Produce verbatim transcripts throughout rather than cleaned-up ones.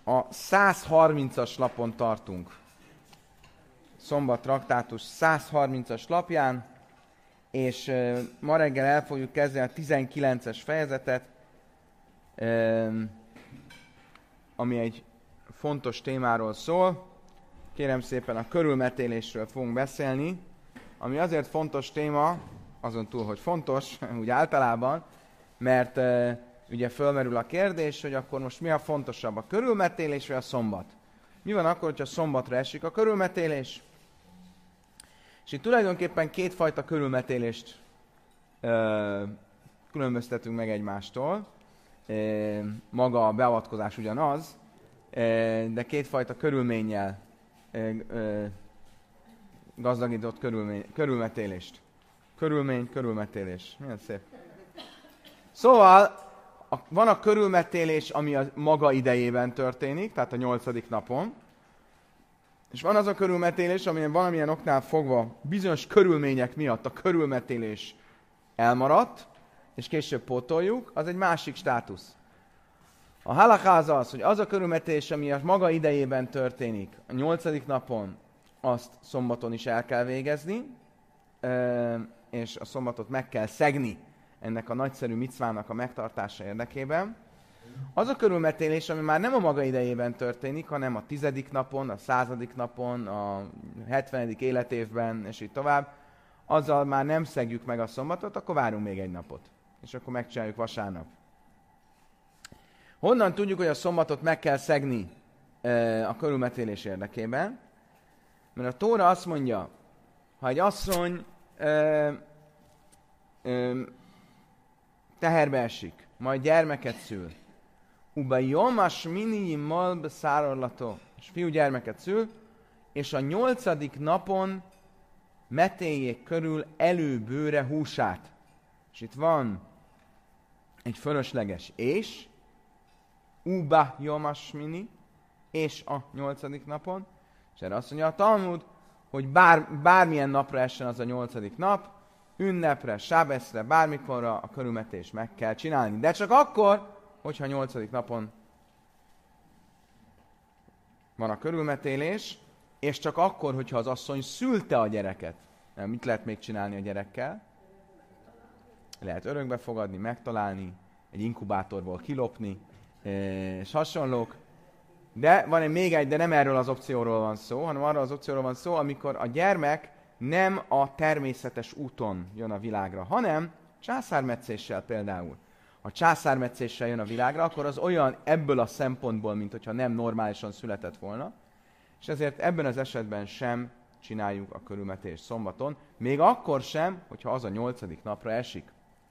A száz harmincas lapon tartunk. Szombat traktátus száz harmincas lapján, és uh, ma reggel el fogjuk kezdeni a tizenkilences fejezetet, um, ami egy fontos témáról szól. Kérem szépen, a körülmetélésről fogunk beszélni, ami azért fontos téma, azon túl, hogy fontos, úgy általában, mert uh, ugye fölmerül a kérdés, hogy akkor most mi a fontosabb, a körülmetélés vagy a szombat? Mi van akkor, hogyha szombatra esik a körülmetélés? És itt tulajdonképpen kétfajta körülmetélést ö, különböztetünk meg egymástól. E, maga a beavatkozás ugyanaz, e, de kétfajta körülménnyel e, e, gazdagított körülmény, körülmetélést. Körülmény, körülmetélés. Milyen szép. Szóval a, van a körülmetélés, ami a maga idejében történik, tehát a nyolcadik napon. És van az a körülmetélés, amilyen valamilyen oknál fogva bizonyos körülmények miatt a körülmetélés elmaradt, és később pótoljuk, az egy másik státusz. A halakha az az, hogy az a körülmetélés, ami a maga idejében történik, a nyolcadik napon, azt szombaton is el kell végezni, és a szombatot meg kell szegni ennek a nagyszerű micvának a megtartása érdekében. Az a körülmetélés, ami már nem a maga idejében történik, hanem a tizedik napon, a századik napon, a hetvenedik életévben, és így tovább, azzal már nem szegjük meg a szombatot, akkor várunk még egy napot. És akkor megcsináljuk vasárnap. Honnan tudjuk, hogy a szombatot meg kell szegni e, a körülmetélés érdekében? Mert a Tóra azt mondja, ha egy asszony e, e, teherbe esik, majd gyermeket szül, Uba jomas mini malb szárorlató, és fiú gyermeket szül, és a nyolcadik napon metéljék körül előbőre húsát. És itt van egy fölösleges és, uba jomas mini, és a nyolcadik napon, és erre azt mondja a Talmud, hogy bár, bármilyen napra essen az a nyolcadik nap, ünnepre, sábeszre, bármikorra a körülmetést meg kell csinálni. De csak akkor, hogyha a nyolcadik napon van a körülmetélés, és csak akkor, hogyha az asszony szülte a gyereket. Nem, mit lehet még csinálni a gyerekkel? Lehet örökbe fogadni, megtalálni, egy inkubátorból kilopni, és hasonlók. De van egy még egy, de nem erről az opcióról van szó, hanem arról az opcióról van szó, amikor a gyermek nem a természetes úton jön a világra, hanem császármetszéssel például. Ha császármetszéssel jön a világra, akkor az olyan ebből a szempontból, mint hogyha nem normálisan született volna, és ezért ebben az esetben sem csináljuk a körülmetést szombaton, még akkor sem, hogyha az a nyolcadik napra esik.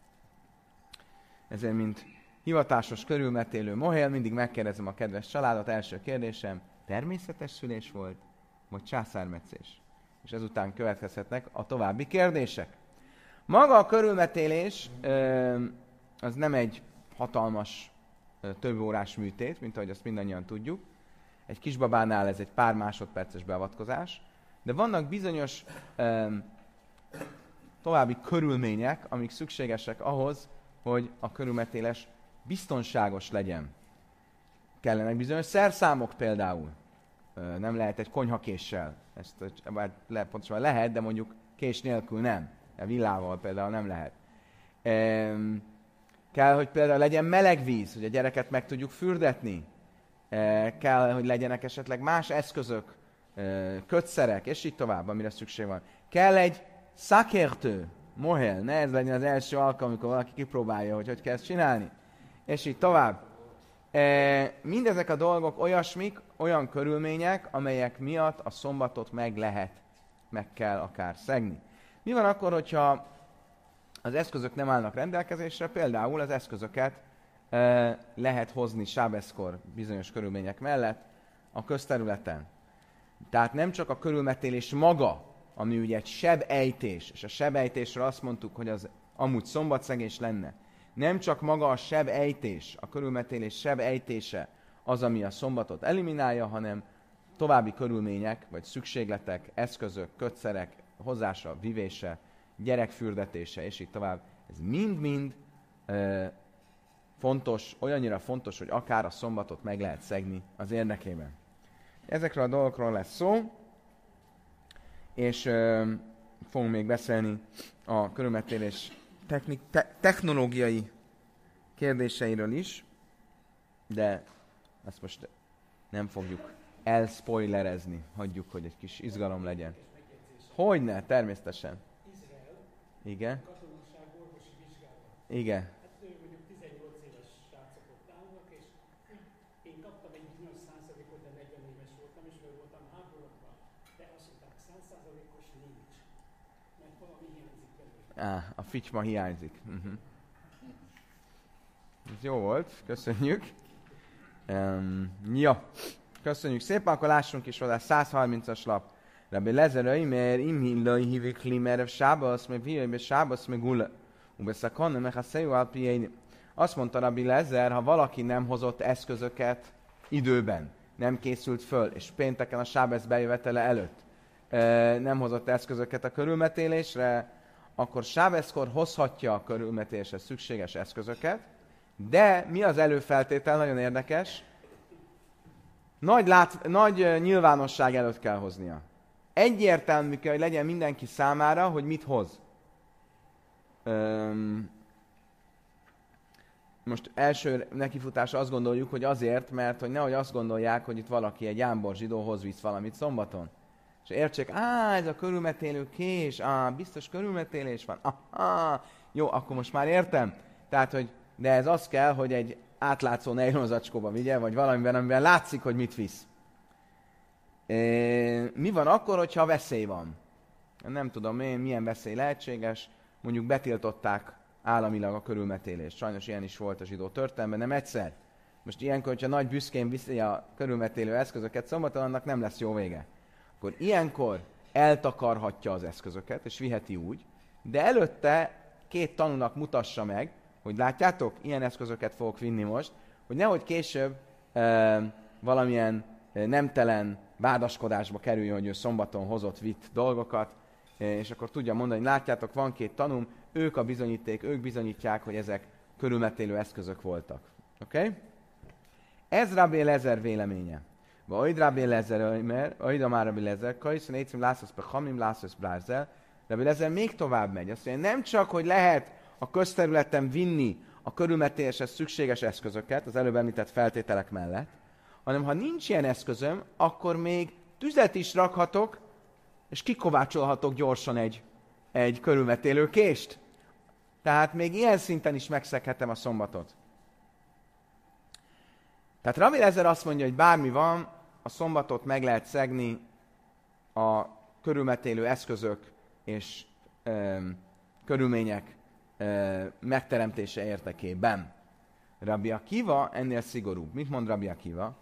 Ezért, mint hivatásos körülmetélő mohél, mindig megkérdezem a kedves családot, első kérdésem, természetes szülés volt, vagy császármetszés? És ezután következhetnek a további kérdések. Maga a körülmetélés az nem egy hatalmas, több órás műtét, mint ahogy azt mindannyian tudjuk. Egy kisbabánál ez egy pár másodperces beavatkozás, de vannak bizonyos um, további körülmények, amik szükségesek ahhoz, hogy a körülmetélés biztonságos legyen. Kellenek bizonyos szerszámok például. Uh, nem lehet egy konyhakéssel. Ezt le, pontosan lehet, de mondjuk kés nélkül nem. A villával például nem lehet. Um, kell, hogy például legyen meleg víz, hogy a gyereket meg tudjuk fürdetni. Uh, kell, hogy legyenek esetleg más eszközök, uh, kötszerek, és így tovább, amire szükség van. Kell egy szakértő, mohél, ne ez legyen az első alkalom, amikor valaki kipróbálja, hogy hogy kell ezt csinálni. És így tovább. E, mindezek a dolgok olyasmik, olyan körülmények, amelyek miatt a szombatot meg lehet, meg kell akár szegni. Mi van akkor, hogyha az eszközök nem állnak rendelkezésre? Például az eszközöket e, lehet hozni sábeszkor bizonyos körülmények mellett a közterületen. Tehát nem csak a körülmetélés maga, ami ugye egy sebejtés, és a sebejtésről azt mondtuk, hogy az amúgy szombatszegés lenne. Nem csak maga a sebejtés, a körülmetélés sebejtése az, ami a szombatot eliminálja, hanem további körülmények, vagy szükségletek, eszközök, kötszerek, hozása, vivése, gyerekfürdetése, és így tovább. Ez mind-mind ö, fontos, olyannyira fontos, hogy akár a szombatot meg lehet szegni az érdekében. Ezekről a dolgokról lesz szó, és ö, fogunk még beszélni a körülmetélés technik, te, technológiai kérdéseiről is, de ezt most nem fogjuk elspoilerezni. Hagyjuk, hogy egy kis izgalom legyen. Hogyne, természetesen. Izrael. Igen. Katolikusság orvosi vizsgálat. Igen. Hát ő mondjuk tizennyolc éves srácok ott állnak, és én kaptam egy bizonyos százalékot, de negyven éves voltam, és meg voltam háborodva. De azt mondták, száz százalékos nincs. Mert valami hiányzik belőle. Á, a ficsma hiányzik. Uh-huh. Ez jó volt, köszönjük. Um, ja, köszönjük szépen, akkor lássunk is hozzá száz harmincas lap. Rabbi Lezer mert imhillai hívik limer sábasz, meg viajbe sábasz, meg gula. Ubeszakonna, meg a szejú alpiéni. Azt mondta Rabbi Lezer, ha valaki nem hozott eszközöket időben, nem készült föl, és pénteken a sábesz bejövetele előtt nem hozott eszközöket a körülmetélésre, akkor sábeszkor hozhatja a körülmetélésre szükséges eszközöket, de mi az előfeltétel? Nagyon érdekes. Nagy, lát, nagy nyilvánosság előtt kell hoznia. Egyértelmű kell, hogy legyen mindenki számára, hogy mit hoz. Öm, most első nekifutásra azt gondoljuk, hogy azért, mert hogy nehogy azt gondolják, hogy itt valaki egy jámbor zsidóhoz visz valamit szombaton. És értsék, á, ez a körülmetélő kés, á, biztos körülmetélés van, ah, jó, akkor most már értem. Tehát, hogy de ez az kell, hogy egy átlátszó nejlonzacskóba vigye, vagy valamiben, amiben látszik, hogy mit visz. E, mi van akkor, hogyha veszély van? Nem tudom én, milyen veszély lehetséges. Mondjuk betiltották államilag a körülmetélést. Sajnos ilyen is volt a zsidó történelemben, nem egyszer. Most ilyenkor, hogyha nagy büszkén viszi a körülmetélő eszközöket szombaton, annak nem lesz jó vége. Akkor ilyenkor eltakarhatja az eszközöket, és viheti úgy, de előtte két tanúnak mutassa meg, hogy látjátok, ilyen eszközöket fogok vinni most, hogy nehogy később e, valamilyen e, nemtelen vádaskodásba kerüljön, hogy ő szombaton hozott, vitt dolgokat, e, és akkor tudja mondani, hogy látjátok, van két tanúm, ők a bizonyíték, ők bizonyítják, hogy ezek körülmetélő eszközök voltak. Oké? Okay? Ez Rabbi Lezer véleménye. Vagy Rabbi Lezer, mert Aida már Rabbi Lezer, Kajszon Écim Lászosz Pechamim Lászosz Brázzel, Rabbi Lezer még tovább megy. Azt mondja, nem csak, hogy lehet a közterületen vinni a körülmetéléshez szükséges eszközöket, az előbb említett feltételek mellett, hanem ha nincs ilyen eszközöm, akkor még tüzet is rakhatok, és kikovácsolhatok gyorsan egy, egy körülmetélő kést. Tehát még ilyen szinten is megszeghetem a szombatot. Tehát Rabbi Lezer azt mondja, hogy bármi van, a szombatot meg lehet szegni a körülmetélő eszközök és ö, körülmények megteremtése értekében. Rabbi Akiva ennél szigorúbb. Mit mond Rabbi Akiva?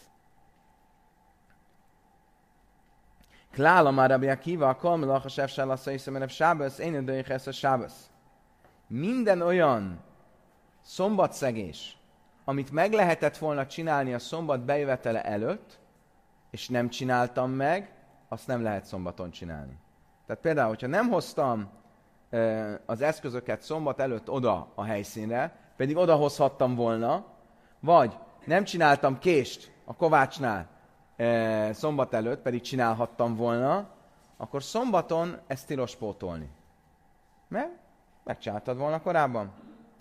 Klála már Rabbi Akiva, kalmelach a sefsálasza iszemelev sábasz, én ödőjük ezt a sábasz. Minden olyan szombatszegés, amit meg lehetett volna csinálni a szombat bejövetele előtt, és nem csináltam meg, azt nem lehet szombaton csinálni. Tehát például, hogyha nem hoztam az eszközöket szombat előtt oda a helyszínre, pedig odahozhattam volna, vagy nem csináltam kést a kovácsnál e, szombat előtt, pedig csinálhattam volna, akkor szombaton ezt tilos pótolni. Mert megcsináltad volna korábban.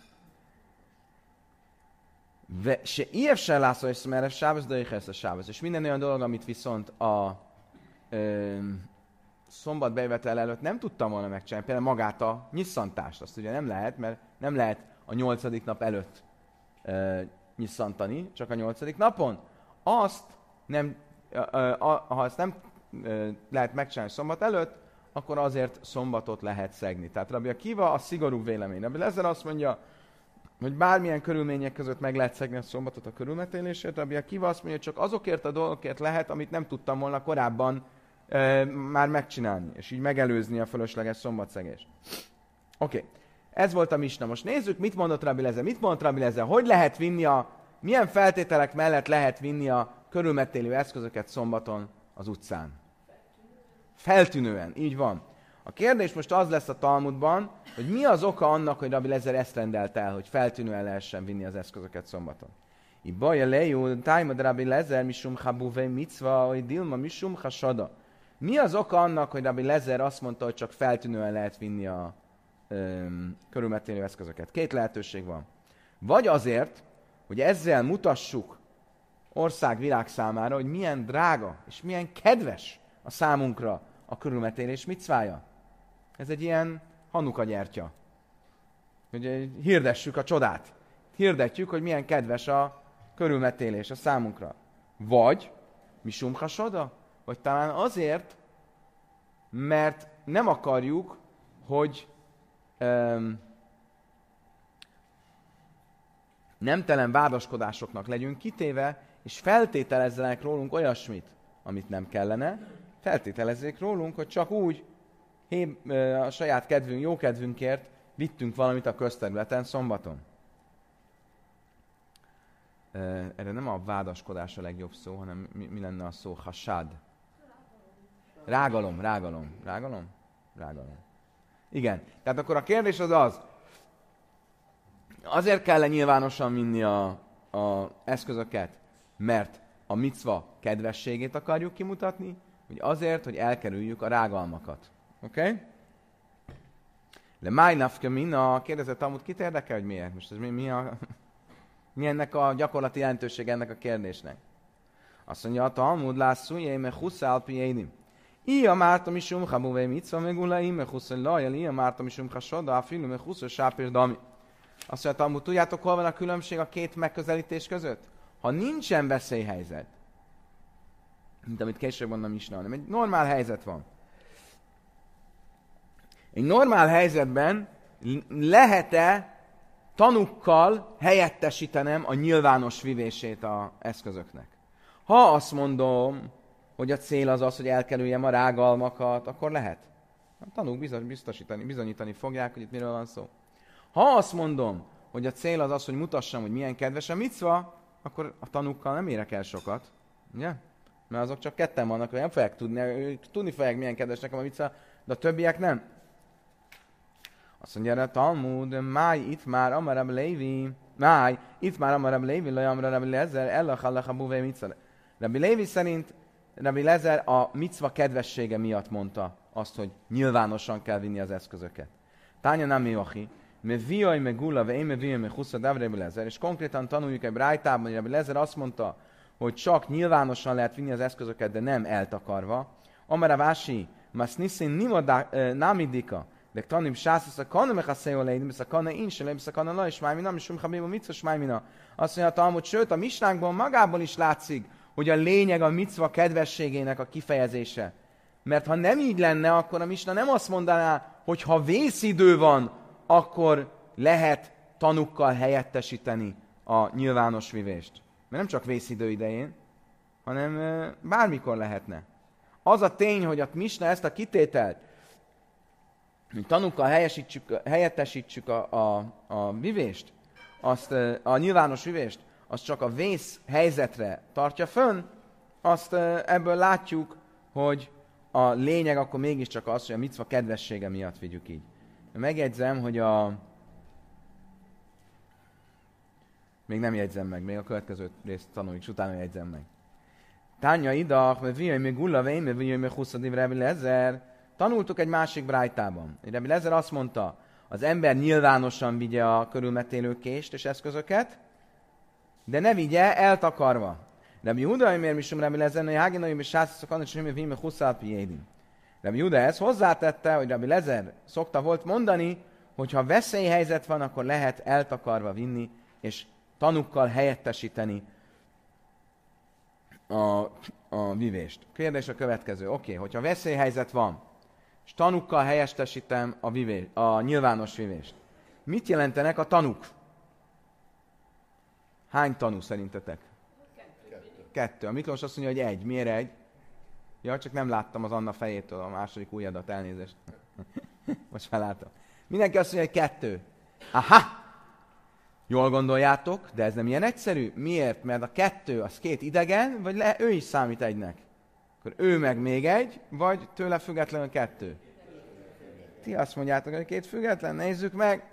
Se ilyes se lászol, és merev sábasz, de éhes a sábasz. És minden olyan dolog, amit viszont a ö, szombat bejövetel előtt nem tudtam volna megcsinálni, például magát a nyisszantást, azt ugye nem lehet, mert nem lehet a nyolcadik nap előtt e, nyisszantani, csak a nyolcadik napon. Azt nem, e, e, ha azt nem e, lehet megcsinálni szombat előtt, akkor azért szombatot lehet szegni. Tehát Rabbi Akiva a szigorú vélemény. Rabbi Lezer azt mondja, hogy bármilyen körülmények között meg lehet szegni a szombatot a körülmetélésért. Rabbi Akiva azt mondja, hogy csak azokért a dolgokért lehet, amit nem tudtam volna korábban e, már megcsinálni, és így megelőzni a fölösleges szombatszegést. Oké, okay. Ez volt a misna. Most nézzük, mit mondott Rabbi Lezer. Mit mondott Rabbi Lezer? Hogy lehet vinni a, milyen feltételek mellett lehet vinni a körülmetélő eszközöket szombaton az utcán? Feltűnően, így van. A A kérdés most az lesz a Talmudban, hogy mi az oka annak, hogy Rabbi Lezer ezt rendelt el, hogy feltűnően lehessen vinni az eszközöket szombaton. Ibaja lejú, tájmad Rabbi Lezer, misum habuvei micva, hogy dilma misum hasada. Mi az oka annak, hogy Rabbi Lezer azt mondta, hogy csak feltűnően lehet vinni a öm, körülmetélő eszközöket? Két lehetőség van. Vagy azért, hogy ezzel mutassuk ország világ számára, hogy milyen drága és milyen kedves a számunkra a körülmetélés micvája. Ez egy ilyen Hanuka gyertya. Hogy hirdessük a csodát. Hirdetjük, hogy milyen kedves a körülmetélés a számunkra. Vagy misum hasoda? Vagy talán azért, mert nem akarjuk, hogy um, nemtelen vádaskodásoknak legyünk kitéve, és feltételezzenek rólunk olyasmit, amit nem kellene. Feltételezzék rólunk, hogy csak úgy a saját kedvünk, jó kedvünkért vittünk valamit a közterületen szombaton. Erre nem a vádaskodás a legjobb szó, hanem mi, mi lenne a szó? Hasad. Rágalom, rágalom. Rágalom? Rágalom. Igen. Tehát akkor a kérdés az az, azért kell nyilvánosan vinni a, a eszközöket, mert a micva kedvességét akarjuk kimutatni, vagy azért, hogy elkerüljük a rágalmakat. Oké? Okay? De májnafke minna, kérdezett Talmud, kit érdekel, hogy miért? Most ez mi, mi, a, mi ennek a gyakorlati jelentőség ennek a kérdésnek? Azt mondja, a Talmud lásszújé, me huszál piédim. Ija mártam isum habuvé micva, meg ulaim, me huszal lajjal, ija mártam isum hasoda, a filu, me huszal sápír dami. Azt mondja, Talmud, tudjátok, hol van a különbség a két megközelítés között? Ha nincsen veszélyhelyzet, mint amit később mondom is, hanem egy normál helyzet van. Egy normál helyzetben lehet-e tanukkal helyettesítenem a nyilvános vivését az eszközöknek? Ha azt mondom, hogy a cél az az, hogy elkerüljem a rágalmakat, akkor lehet. A tanúk biztosítani, bizonyítani fogják, hogy itt miről van szó. Ha azt mondom, hogy a cél az az, hogy mutassam, hogy milyen kedves a micva, akkor a tanúkkal nem érek el sokat. Ugye? Mert azok csak ketten vannak, hogy nem fogják tudni, ők tudni fogják, milyen kedves nekem a micva, de a többiek nem. Azt mondja erre a Talmud, máj itt már amarab lévi, máj itt már amarab lévi, lajamra Rabbi Lezer, ellachallach a buvé micva. Rabbi Lévi szerint Rabbi Lezer a micva kedvessége miatt mondta azt, hogy nyilvánosan kell vinni az eszközöket. Tánya nem Jochi, me viaj me gula, ve én me viaj me husza, de Rabbi Lezer, és konkrétan tanuljuk egy brájtában, hogy Rabbi Lezer azt mondta, hogy csak nyilvánosan lehet vinni az eszközöket, de nem eltakarva. Amara vási, mas niszin nima námidika, de tanim sász, a kana mechaszeo leidim, a kana insele, a kana la, és májmina, és umchabéba micva, és májmina. Azt mondja a Talmud, sőt, a misnánkból magából is látszik, hogy a lényeg a micva kedvességének a kifejezése. Mert ha nem így lenne, akkor a misna nem azt mondaná, hogy ha vészidő van, akkor lehet tanukkal helyettesíteni a nyilvános vivést. Mert nem csak vészidő idején, hanem e, bármikor lehetne. Az a tény, hogy a misna ezt a kitételt, hogy tanukkal helyettesítsük a, a, a vivést, azt, a nyilvános vivést, az csak a vész helyzetre tartja fönn, azt ebből látjuk, hogy a lényeg akkor mégiscsak az, hogy a micva kedvessége miatt vigyük így. Megjegyzem, hogy a... Még nem jegyzem meg, még a következő részt tanuljuk, és utána jegyzem meg. Tánya idach, mert vijöjj még gulla vén, mert vijöjj még huszadiv Rabbi Lezer. Tanultuk egy másik brájtában. Rabbi Lezer azt mondta, az ember nyilvánosan vigye a körülmetélő kést és eszközöket, de ne vigye eltakarva. Rabbi Huda, miért misum Rabbi Lezer, hogy háginai, és sászaszok annak, hogy mi huszál piédim. Rabbi Huda ezt hozzátette, hogy Rabbi Lezer szokta volt mondani, hogy ha veszélyhelyzet van, akkor lehet eltakarva vinni, és tanukkal helyettesíteni a, a vivést. Kérdés a következő. Oké, okay, hogyha veszélyhelyzet van, és tanukkal helyettesítem a, vivés, a nyilvános vivést. Mit jelentenek a tanuk? Hány tanú szerintetek? Kettő. Kettő. A Miklós azt mondja, hogy egy. Miért egy? Ja, csak nem láttam az Anna fejétől a második ujjadat, elnézést. Most felálltam. Mindenki azt mondja, hogy kettő. Aha! Jól gondoljátok, de ez nem ilyen egyszerű. Miért? Mert a kettő az két idegen, vagy le, ő is számít egynek. Akkor ő meg még egy, vagy tőle függetlenül kettő. Ti azt mondjátok, hogy két független, nézzük meg.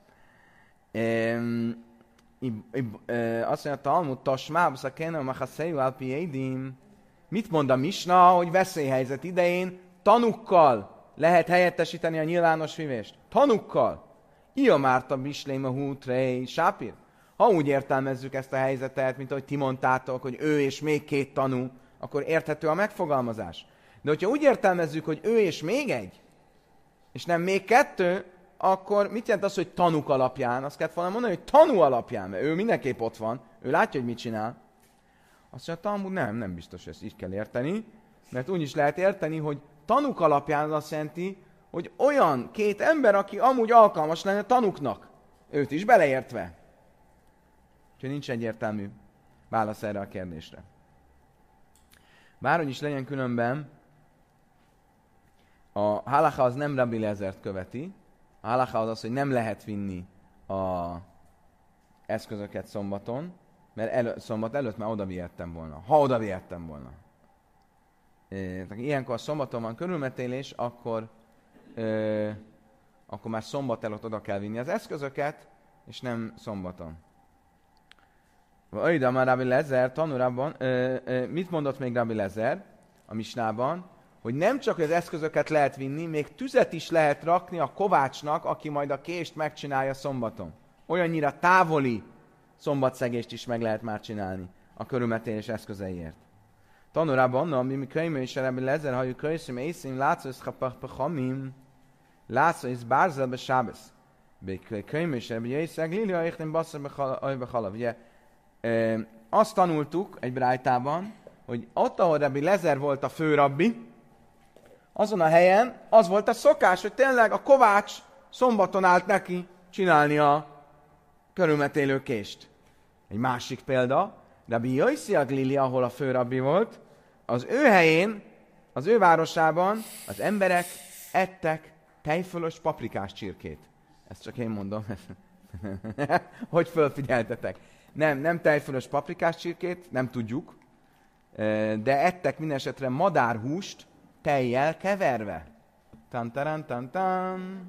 Ehm, azt mondja, Talmud, tasmábsz a kenem, a haszejú alpi édim. Mit mond a misna, hogy veszélyhelyzet idején tanukkal lehet helyettesíteni a nyilvános vivést? Tanukkal. Ia márta bislém a hútrei sápír. Ha úgy értelmezzük ezt a helyzetet, mint ahogy ti mondtátok, hogy ő és még két tanú, akkor érthető a megfogalmazás. De hogyha úgy értelmezzük, hogy ő és még egy, és nem még kettő, akkor mit jelent az, hogy tanúk alapján? Azt kellett volna mondani, hogy tanú alapján, mert ő mindenképp ott van, ő látja, hogy mit csinál. Azt mondja, Talmud, nem, nem biztos, hogy ezt így kell érteni, mert úgy is lehet érteni, hogy tanúk alapján az azt jelenti, hogy olyan két ember, aki amúgy alkalmas lenne tanúknak, őt is beleértve. Úgyhogy nincs egyértelmű válasz erre a kérdésre. Bárhogy is legyen különben, a halacha az nem Rabbi Lezert követi. A halacha az az, hogy nem lehet vinni a eszközöket szombaton, mert elő, szombat előtt már oda vihettem volna. Ha oda vihettem volna. E, ilyenkor szombaton van körülmetélés, akkor, e, akkor már szombat előtt oda kell vinni az eszközöket, és nem szombaton. Oida már Rabbi Lezer tanulában, e, e, mit mondott még Rabbi Lezer a misnában? Hogy nem csak az eszközöket lehet vinni, még tüzet is lehet rakni a kovácsnak, aki majd a kést megcsinálja szombaton. Olyannyira távoli szombatszegést is meg lehet már csinálni a körülmetélés eszközeiért. Tanulában, ami mi könyvő is Rabbi Lezer, ha ő könyvszim, észim, látszósz, ha-pa-ha-mim, látszósz, bárzelbe sábesz. Könyvő is Rabbi Jöjszeg, Lili, ha échten basszor halav. Ugye, azt tanultuk egy brájtában, hogy ott, ahol Rabbi Lezer volt a főrabbi, azon a helyen az volt a szokás, hogy tényleg a kovács szombaton állt neki csinálni a körülmetélő kést. Egy másik példa, Rabbi Jöjszeg Lili, ahol a főrabbi volt, az ő helyén, az ő városában az emberek ettek tejfölös paprikás csirkét. Ezt csak én mondom. Hogy fölfigyeltetek? Nem, nem tejfölös paprikás csirkét, nem tudjuk, de ettek minden esetre madárhúst tejjel keverve. Tan-taran, tan-tan.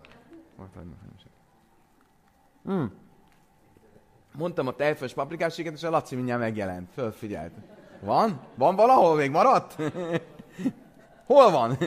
Mm. Mondtam a tejfölös paprikás csirkét, és a Laci mindjárt megjelent. Fölfigyelt. Van? Van valahol? Még maradt? Hol van?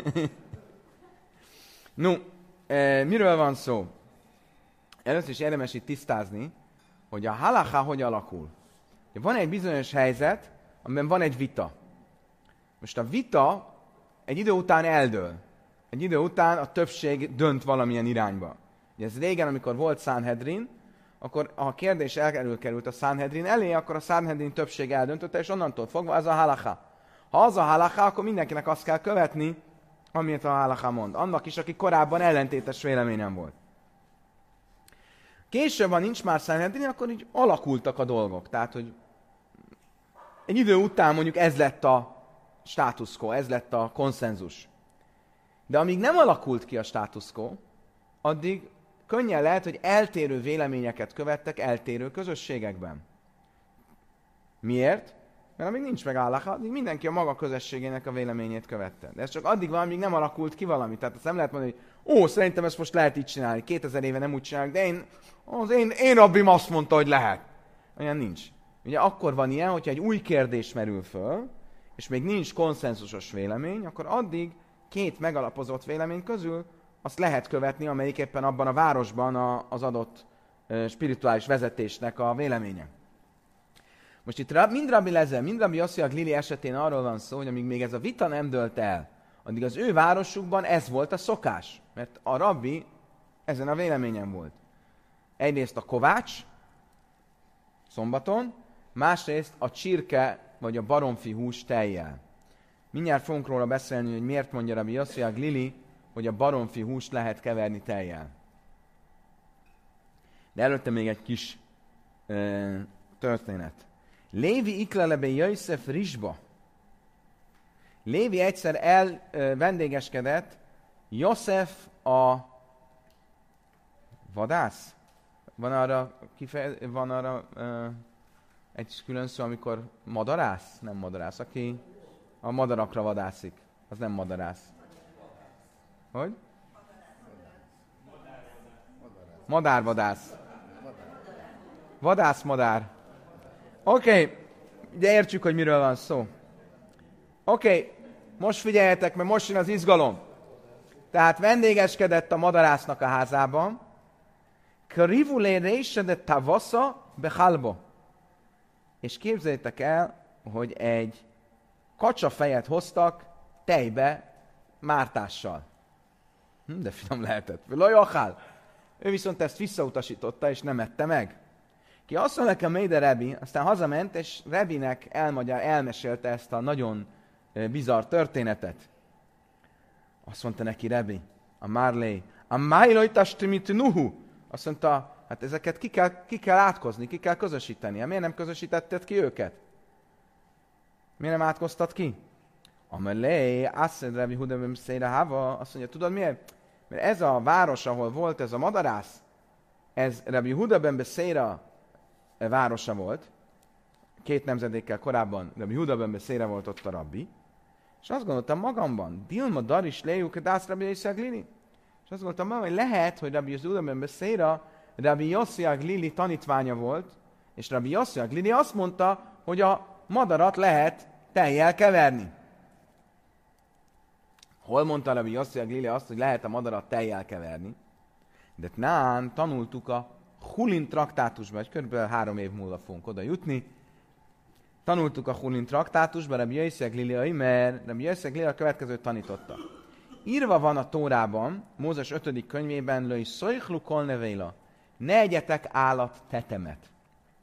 No, e, miről van szó? Először is érdemes itt tisztázni, hogy a halacha hogy alakul. Van egy bizonyos helyzet, amiben van egy vita. Most a vita egy idő után eldől. Egy idő után a többség dönt valamilyen irányba. Ugye ez régen, amikor volt Sanhedrin, akkor ha a kérdés elkerült a Sanhedrin elé, akkor a Sanhedrin többség eldöntötte, és onnantól fogva az a halacha. Ha az a halacha, akkor mindenkinek azt kell követni, amit a halacha mond. Annak is, aki korábban ellentétes véleményen volt. Később, ha nincs már Sanhedrin, akkor így alakultak a dolgok. Tehát, hogy egy idő után mondjuk ez lett a status quo, ez lett a konszenzus. De amíg nem alakult ki a status quo, addig könnyen lehet, hogy eltérő véleményeket követtek eltérő közösségekben. Miért? Mert amíg nincs meg halacha, addig mindenki a maga közösségének a véleményét követte. De ez csak addig van, amíg nem alakult ki valami. Tehát azt nem lehet mondani, hogy ó, szerintem ezt most lehet így csinálni. kétezer éve nem úgy csinálják, de én, az én, én rabbim azt mondta, hogy lehet. Olyan nincs. Ugye akkor van ilyen, hogyha egy új kérdés merül föl, és még nincs konszenzusos vélemény, akkor addig két megalapozott vélemény közül azt lehet követni, amelyik éppen abban a városban a, az adott uh, spirituális vezetésnek a véleménye. Most itt mind Rabbi Lezer, mind Rabbi Yossi Glili esetén arról van szó, hogy amíg még ez a vita nem dölt el, addig az ő városukban ez volt a szokás, mert a rabbi ezen a véleményen volt. Egyrészt a kovács szombaton, másrészt a csirke vagy a baromfi hús tejjel. Mindjárt fogunk róla beszélni, hogy miért mondja Rabbi Yossi Glili, hogy a baromfi húst lehet keverni tejjel. De előtte még egy kis ö, történet. Lévi iklelebe Jöjszef Rizsba. Lévi egyszer el ö, vendégeskedett József a vadász. Van arra, kifejez, van arra ö, egy külön szó, amikor madarász? Nem madarász, aki a madarakra vadászik. Az nem madarász. Hogy? Madárvadász. Vadászmadár. Oké, okay. Ugye értsük, hogy miről van szó. Oké, okay. Most figyeljetek, mert most jön az izgalom. Tehát vendégeskedett a madarásznak a házában. Krivulé része tavasza bechalbo. És képzeljétek el, hogy egy kacsafejet hoztak tejbe mártással. Hm, de finom lehetett. Lajachál. Ő viszont ezt visszautasította, és nem ette meg. Ki azt mondja nekem, Méde Rebi, aztán hazament, és Rebinek elmagyar, elmesélte ezt a nagyon bizarr történetet. Azt mondta neki Rebi, a Márlé, a májlojtastimit nuhu. Azt mondta, hát ezeket ki kell, ki kell átkozni, ki kell közösíteni. Hát miért nem közösítetted ki őket? Miért nem átkoztad ki? Amelé, asszed Rebi Hudabem Széra Hava, azt mondja, tudod miért? Mert ez a város, ahol volt ez a madarász, ez Rebi Hudabem Széra városa volt, két nemzedékkel korábban Rebi Hudabem Széra volt ott a rabbi, és azt gondoltam magamban, Dilma Daris Léjuk Dász Rabbi Yossi Glili. És azt gondoltam, hogy lehet, hogy Rabbi Hudabem Széra Rabbi Yossi Glili tanítványa volt, és Rabbi Yossi Glili azt mondta, hogy a madarat lehet tejjel keverni. Hol mondta Rabbi Yossi Glili azt, hogy lehet a madarat tejjel keverni? De nán tanultuk a Hulin traktátusban, hogy kb. három év múlva fogunk oda jutni. Tanultuk a Hulin traktátusban, Rabbi Yossi Glili, mert Rabbi Yossi Glili a következőt tanította. Írva van a Tórában, Mózes ötödik könyvében, Löj szojchlu kol nevéla, ne egyetek állat tetemet.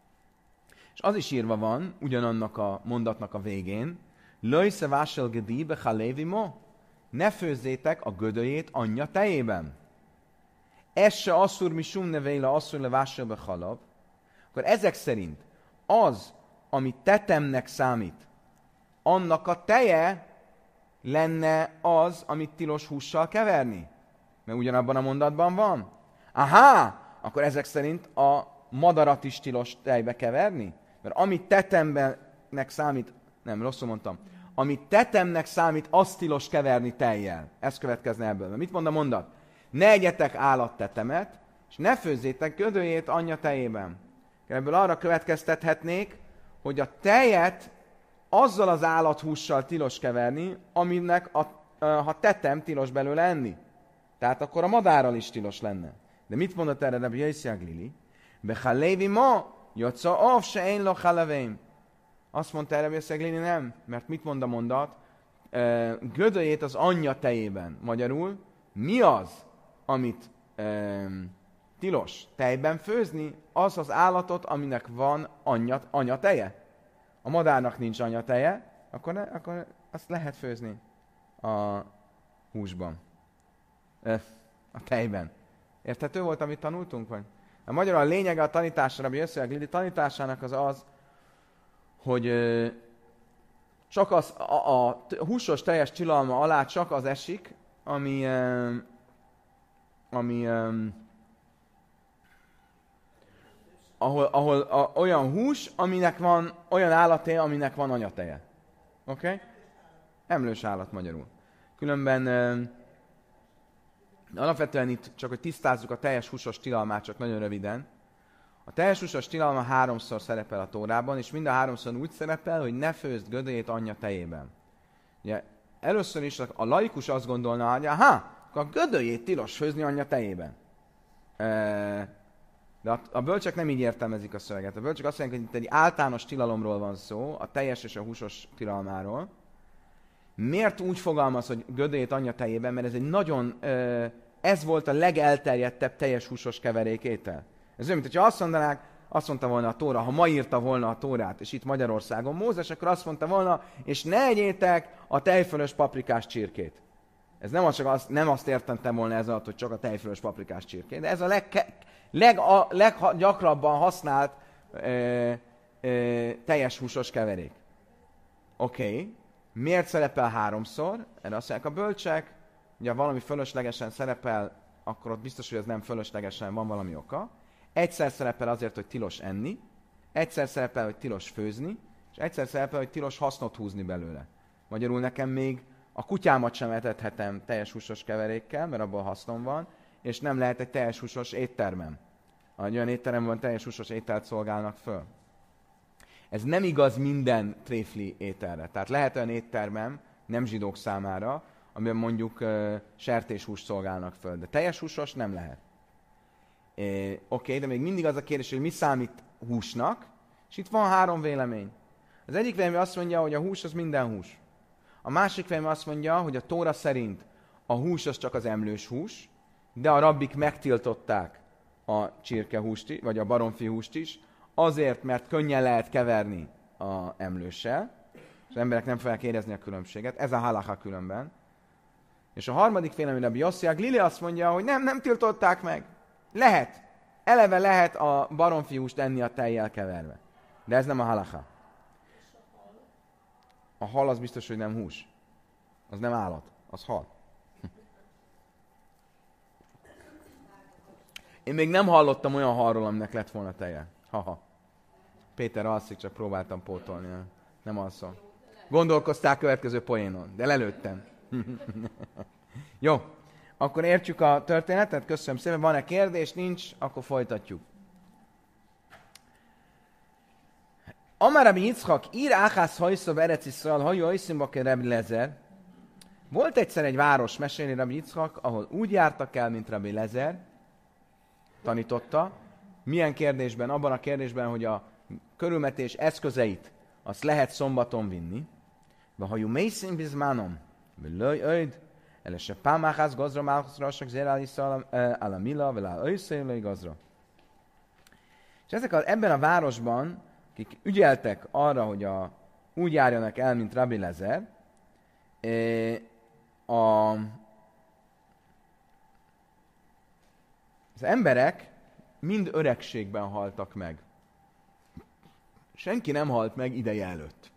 És az is írva van, ugyanannak a mondatnak a végén, Löj szevásel gedi bechalévi mo, ne főzzétek a gödöjét anyja tejében. Ez se asszur mi sum nevéla asszur levásel bechalab. Akkor ezek szerint az, ami tetemnek számít, annak a teje lenne az, amit tilos hússal keverni? Mert ugyanabban a mondatban van. Aha! Akkor ezek szerint a madarat is tilos tejbe keverni? Mert amit tetemnek számít, nem, rosszul mondtam, amit tetemnek számít, azt tilos keverni tejjel. Ez következne ebből. Mert mit mond a mondat? Ne egyetek állattetemet, és ne főzzétek gödöjét anyja tejében. Ebből arra következtethetnék, hogy a tejet azzal az állathússal tilos keverni, aminek a, ha tetem tilos belőle enni. Tehát akkor a madárral is tilos lenne. De mit mondott erre Rabbi Yossi Glili? Bechalévi ma, jotza av se én lo chalaveim. Azt mondta erre Rabbi Yossi Glili, nem, mert mit mond a mondat? Gödöjét az anyja tejében. Magyarul, mi az, amit e, tilos tejben főzni? Az az állatot, aminek van anya, anya teje. A madárnak nincs anya teje, akkor, ne, akkor azt lehet főzni a húsban. E, a tejben. Érthető volt, amit tanultunk? Vagy? A magyarul a lényege a tanításra, Rabbi Yossi Glili tanításának az az, hogy e, csak az, a, a húsos teljes tilalma alá csak az esik, ami, e, ami e, ahol, ahol a, olyan hús, aminek van, olyan állaté, aminek van anyateje. Oké? Okay? Emlős állat magyarul. Különben e, alapvetően itt csak, hogy tisztázzuk a teljes húsos tilalmát, csak nagyon röviden. A teljes húsos tilalma háromszor szerepel a Tórában, és mind a háromszor úgy szerepel, hogy ne főzd gödöjét anyja tejében. Ugye, először is a laikus azt gondolna, hogy aha, akkor a gödöjét tilos főzni anyja tejében. De a, a bölcsek nem így értelmezik a szöveget. A bölcsek azt mondják, hogy itt egy általános tilalomról van szó, a teljes és a húsos tilalmáról. Miért úgy fogalmaz, hogy gödöjét anyja tejében? Mert ez egy nagyon, ez volt a legelterjedtebb teljes húsos keverékétel. Ez olyan, mint hogyha azt mondanák, azt mondta volna a Tóra, ha ma írta volna a Tórát, és itt Magyarországon Mózes, akkor azt mondta volna, és ne egyétek a tejfölös paprikás csirkét. Ez nem, az csak azt, nem azt értettem volna ez alatt, hogy csak a tejfölös paprikás csirkét, de ez a leggyakrabban leg, használt ö, ö, teljes húsos keverék. Oké, okay. Miért szerepel háromszor? Erre azt mondják a bölcsek, ugye valami fölöslegesen szerepel, akkor ott biztos, hogy ez nem fölöslegesen, van valami oka. Egyszer szerepel azért, hogy tilos enni, egyszer szerepel, hogy tilos főzni, és egyszer szerepel, hogy tilos hasznot húzni belőle. Magyarul nekem még a kutyámat sem etethetem teljes húsos keverékkel, mert abból hasznom van, és nem lehet egy teljes húsos éttermem. Egy olyan étteremben teljes húsos ételt szolgálnak föl. Ez nem igaz minden tréfli ételre. Tehát lehet olyan éttermem, nem zsidók számára, amiben mondjuk uh, sertéshúst szolgálnak föl, de teljes húsos nem lehet. E, Oké, okay, de még mindig az a kérdés, hogy mi számít húsnak, és itt van három vélemény. Az egyik vélemény azt mondja, hogy a hús az minden hús. A másik vélemény azt mondja, hogy a Tóra szerint a hús az csak az emlős hús, de a rabbik megtiltották a csirkehúst, vagy a baromfi húst is, azért, mert könnyen lehet keverni a emlőssel, és az emberek nem fogják érezni a különbséget. Ez a halacha különben. És a harmadik vélemény, Rabbi Yossi Aglili azt mondja, hogy nem, nem tiltották meg. Lehet. Eleve lehet a baromfi húst enni a tejjel keverve. De ez nem a halacha. A hal az biztos, hogy nem hús. Az nem állat. Az hal. Én még nem hallottam olyan halról, aminek lett volna teje. Haha. Péter alszik, csak próbáltam pótolni. Nem alszom. Gondolkozták következő poénon, de lelőttem. Jó, akkor értjük a történetet. Köszönöm szépen. Van-e kérdés? Nincs? Akkor folytatjuk. Amar Rabbi Yitzchak, ír áhász hajszav Erec Iszrael, hajó hajszimbake Rabbi Lezer. Volt egyszer egy város, meséli Rabbi Yitzchak, ahol úgy jártak el, mint Rabbi Lezer, tanította. Milyen kérdésben? Abban a kérdésben, hogy a körülmetés eszközeit azt lehet szombaton vinni. Vahajú mészin bizmánom, völöj öjd, elese pámáház gazra, máhozra, csak zéráliszal, alamila, velá öjszélői gazra. És ezek a, ebben a városban, akik ügyeltek arra, hogy a, úgy járjanak el, mint Rabbi Lezer, a, az emberek mind öregségben haltak meg. Senki nem halt meg ideje előtt.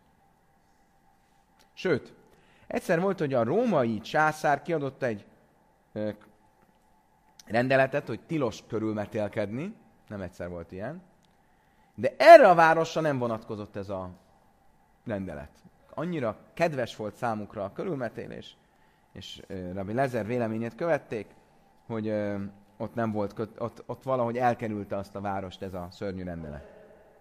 Sőt, egyszer volt, hogy a római császár kiadott egy ö, rendeletet, hogy tilos körülmetélkedni. Nem egyszer volt ilyen. De erre a városra nem vonatkozott ez a rendelet. Annyira kedves volt számukra a körülmetélés, és ö, Rabbi Lezer véleményét követték, hogy ö, ott nem volt, ott, ott valahogy elkerülte azt a várost ez a szörnyű rendelet.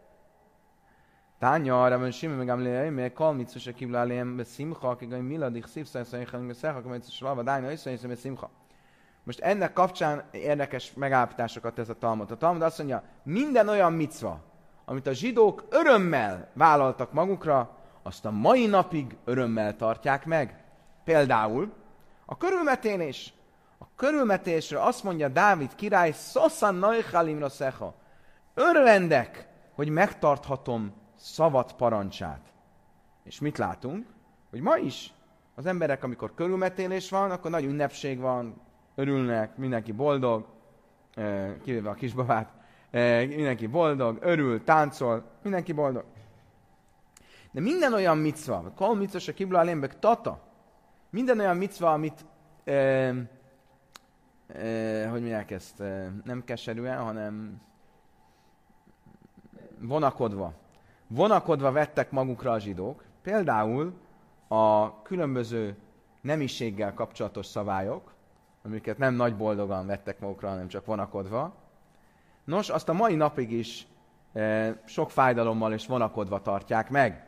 Tánya, Rabbi Shimon meg Gamliel, mert kalmicus a kibláléem be szimcha, akik a miladik szívszajszajjel, meg szechak, meg szalva, dájna, összejön, szimcha. Most ennek kapcsán érdekes megállapításokat ez a Talmud. A Talmud azt mondja, minden olyan micva, amit a zsidók örömmel vállaltak magukra, azt a mai napig örömmel tartják meg. Például a körülmetélés. A körülmetésre azt mondja Dávid király, Szossan Neuchalim Roszecha. Örvendek, hogy megtarthatom szavat parancsát. És mit látunk? Hogy ma is az emberek, amikor körülmetélés van, akkor nagy ünnepség van, örülnek, mindenki boldog, kivéve a kisbabát, mindenki boldog, örül, táncol, mindenki boldog. De minden olyan micva, kol micva se kibla alémbek tata, minden olyan micva, amit e, e, hogy mondják ezt, e, nem keserűen, hanem vonakodva. Vonakodva vettek magukra a zsidók, például a különböző nemiséggel kapcsolatos szabályok, amiket nem nagy boldogan vettek magukra, hanem csak vonakodva. Nos, azt a mai napig is e, sok fájdalommal és vonakodva tartják meg.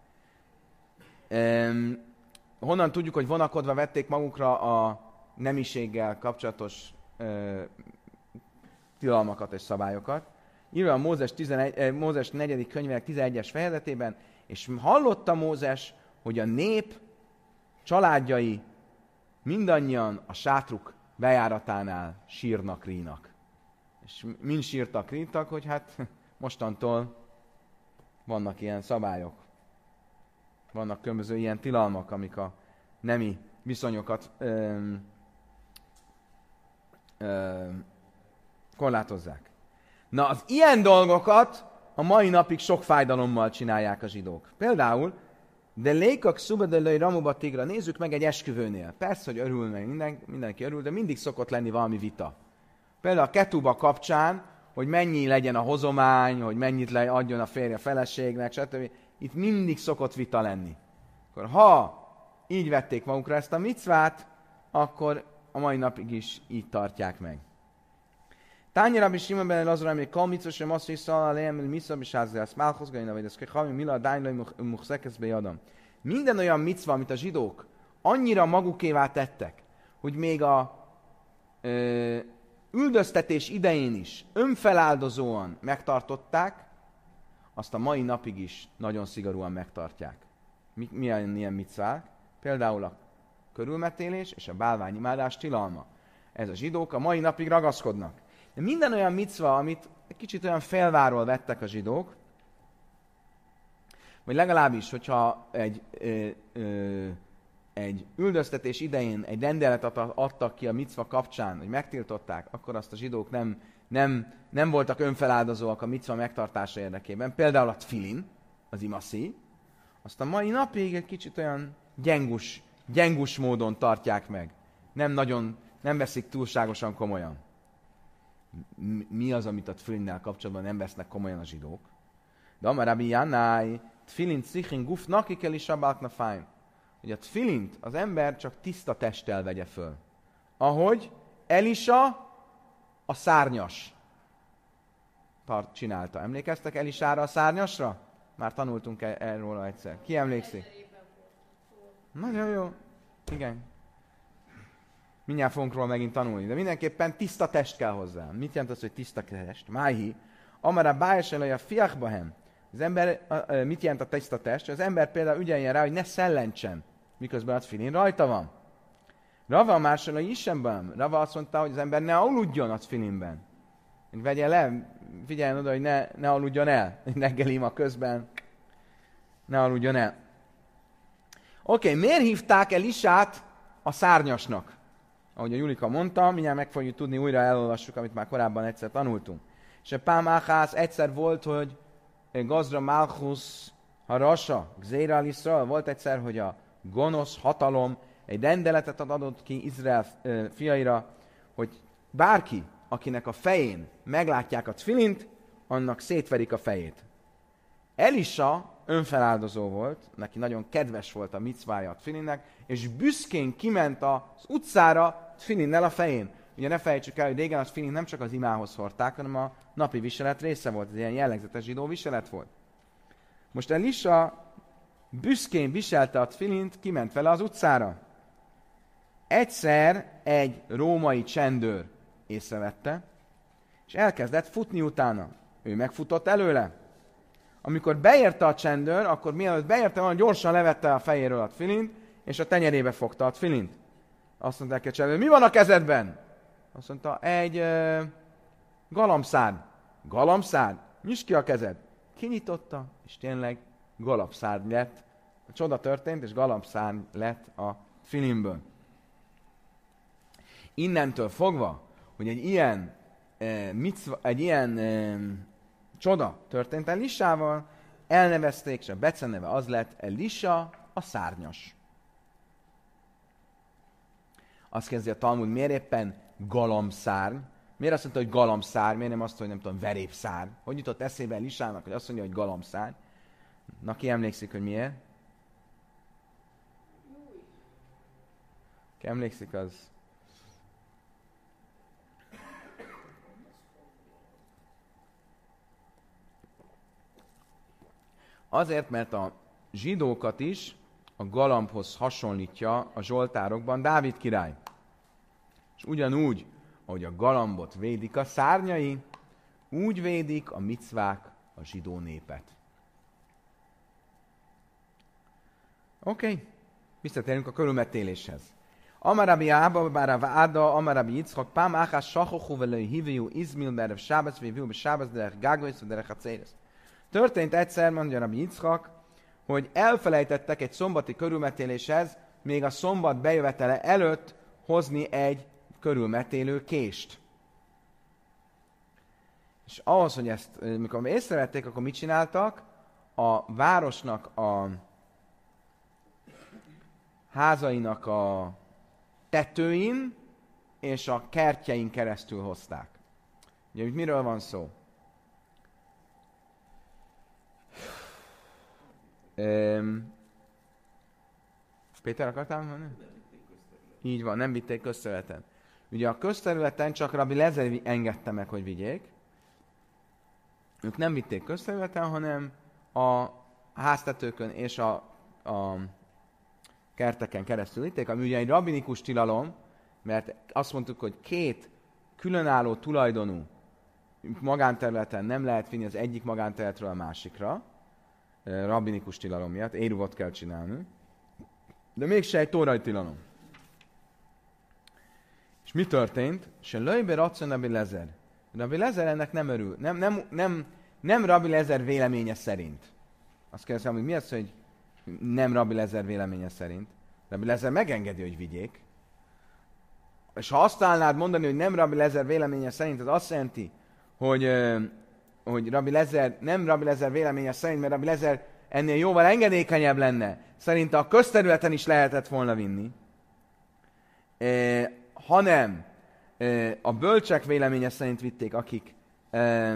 E, honnan tudjuk, hogy vonakodva vették magukra a nemiséggel kapcsolatos e, tilalmakat és szabályokat? Írva a Mózes, tizenegy, Mózes negyedik könyvének tizenegyes fejezetében, és hallotta Mózes, hogy a nép családjai mindannyian a sátruk bejáratánál sírnak, rínak. És mind sírtak, ríntak, hogy hát mostantól vannak ilyen szabályok. Vannak különböző ilyen tilalmak, amik a nemi viszonyokat ö, ö, korlátozzák. Na, az ilyen dolgokat a mai napig sok fájdalommal csinálják a zsidók. Például, de lékak szubadelői ramuba tigra, nézzük meg egy esküvőnél. Persze, hogy örül meg, minden, mindenki örül, de mindig szokott lenni valami vita. Például a ketuba kapcsán, hogy mennyi legyen a hozomány, hogy mennyit le adjon a férje a feleségnek, stb. Itt mindig szokott vita lenni. Akkor ha így vették magukra ezt a micvát, akkor a mai napig is így tartják meg. Tányi Rabbi Simon ben Lazar, amíg kalmicos, sem azt hiszal, a lejem, misza, és házzász, málhoz, gaina, vagy ez kehami, mila, dánylai, muxekesz bejadam. Minden olyan micva, amit a zsidók annyira magukévá tettek, hogy még a ö, üldöztetés idején is önfeláldozóan megtartották, azt a mai napig is nagyon szigorúan megtartják. Mi, milyen ilyen micvák? Például a körülmetélés és a bálványimádás tilalma. Ez a zsidók a mai napig ragaszkodnak. De minden olyan micva, amit egy kicsit olyan félváról vettek a zsidók, vagy legalábbis, hogyha egy, ö, ö, egy üldöztetés idején egy rendeletet adtak ki a micva kapcsán, hogy megtiltották, akkor azt a zsidók nem, nem, nem voltak önfeláldozóak a micva megtartása érdekében. Például a tfilin, az imaszi, azt a mai napig egy kicsit olyan gyengus, gyengus módon tartják meg. Nem nagyon, nem veszik túlságosan komolyan. Mi az, amit a tfilinnel kapcsolatban nem vesznek komolyan a zsidók? De amarabi Jannáj, tfilin szichin guf nakik el is abálkna fájn. Hogy a tfilint az ember csak tiszta testtel vegye föl. Ahogy Elisa a szárnyas tart, csinálta. Emlékeztek Elisára a szárnyasra? Már tanultunk erről egyszer. Ki emlékszik? Nagyon jó. Igen. Mindjárt fogunk róla megint tanulni. De mindenképpen tiszta test kell hozzá. Mit jelent az, hogy tiszta test? Máhi. Amara bájeselaj a fiachbahem. Az ember, mit jelent a tiszta test? Az ember például ügyeljen rá, hogy ne szellentsen, miközben a tfilin rajta van. Rava másolaj isemben. Rava azt mondta, hogy az ember ne aludjon a tfilinben. Vegye le, figyeljen oda, hogy ne, ne aludjon el. Reggeli ima közben. Ne aludjon el. Oké, okay, miért hívták Elisát a szárnyasnak? Ahogy a Julika mondta, mindjárt meg fogjuk tudni, újra elolvassuk, amit már korábban egyszer tanultunk. És a Pám Áhász egyszer volt, hogy Gazra Malchus Harasa, Gzéra Iszrael, volt egyszer, hogy a gonosz hatalom egy rendeletet adott ki Izrael fiaira, hogy bárki, akinek a fején meglátják a tfilint, annak szétverik a fejét. Elisa önfeláldozó volt, neki nagyon kedves volt a micvája a tfilinnek, és büszkén kiment az utcára tfilinnel a fején. Ugye ne felejtsük el, hogy régen a tfilint nem csak az imához hordták, hanem a napi viselet része volt. Ez ilyen jellegzetes zsidó viselet volt. Most Elisa büszkén viselte a tfilint, kiment vele az utcára. Egyszer egy római csendőr észrevette, és elkezdett futni utána. Ő megfutott előle. Amikor beérte a csendőr, akkor mielőtt beérte volna, gyorsan levette a fejéről a tfilint, és a tenyerébe fogta a tfilint. Azt mondták a csendőr, mi van a kezedben? Azt mondta, egy uh, galamszárny. Galamszárny? Nyisd ki a kezed. Kinyitotta, és tényleg galamszárny lett. A csoda történt, és galamszárny lett a tfilinből. Innentől fogva, hogy egy ilyen, uh, micva, egy ilyen uh, csoda történt Elisával, elnevezték, és a beceneve az lett Elisa a szárnyas. Azt kezdi a Talmud, miért éppen galamszárny? Miért azt mondta, hogy galamszárny? Miért nem azt, hogy nem tudom, verépszárny? Hogy jutott eszébe Elisának, hogy azt mondja, hogy galamszárny? Na, ki emlékszik, hogy miért? Ki emlékszik, az... Azért, mert a zsidókat is a galambhoz hasonlítja a zsoltárokban Dávid király. És ugyanúgy, ahogy a galambot védik a szárnyai, úgy védik a micvák a zsidó népet. Oké, okay. Visszatérünk a körülmetéléshez. Amarabi Ába, Bára Váda, Amarabi Yitzchak, Pám Áhás, Sachochu, Velői Hívő, Izmil, Derev Sábasz, Vévő, Sábasz, Derech Gágvész, Derech Hacéres. Történt egyszer, mondja Rabbi Yitzchak, hogy elfelejtettek egy szombati körülmetéléshez, még a szombat bejövetele előtt hozni egy körülmetélő kést. És ahhoz, hogy ezt, mikor észrevették, akkor mit csináltak? A városnak a házainak a tetőin és a kertjein keresztül hozták. Ugye, miről van szó? Um, Péter, akartál mondani? Így van, nem vitték közterületen. Ugye a közterületen csak Rabbi Lezer engedte meg, hogy vigyék. Ők nem vitték közterületen, hanem a háztetőkön és a, a kerteken keresztül vitték, ami ugye egy rabbinikus tilalom, mert azt mondtuk, hogy két különálló tulajdonú magánterületen nem lehet vinni az egyik magánterületről a másikra, rabbinikus tilalom miatt, éruvot kell csinálni, de mégse egy tórai tilalom. És mi történt? Se löjbe racon Rabbi Lezer. Rabbi Lezer ennek nem örül. Nem, nem, nem, nem Rabbi Lezer véleménye szerint. Azt kérdezem, hogy mi az, hogy nem Rabbi Lezer véleménye szerint. Rabbi Lezer megengedi, hogy vigyék. És ha azt állnád mondani, hogy nem Rabbi Lezer véleménye szerint, az azt jelenti, hogy, hogy Rabbi Lezer, nem Rabbi Lezer véleménye szerint, mert Rabbi Lezer ennél jóval engedékenyebb lenne. Szerinte a közterületen is lehetett volna vinni. E, hanem e, a bölcsek véleménye szerint vitték, akik, e,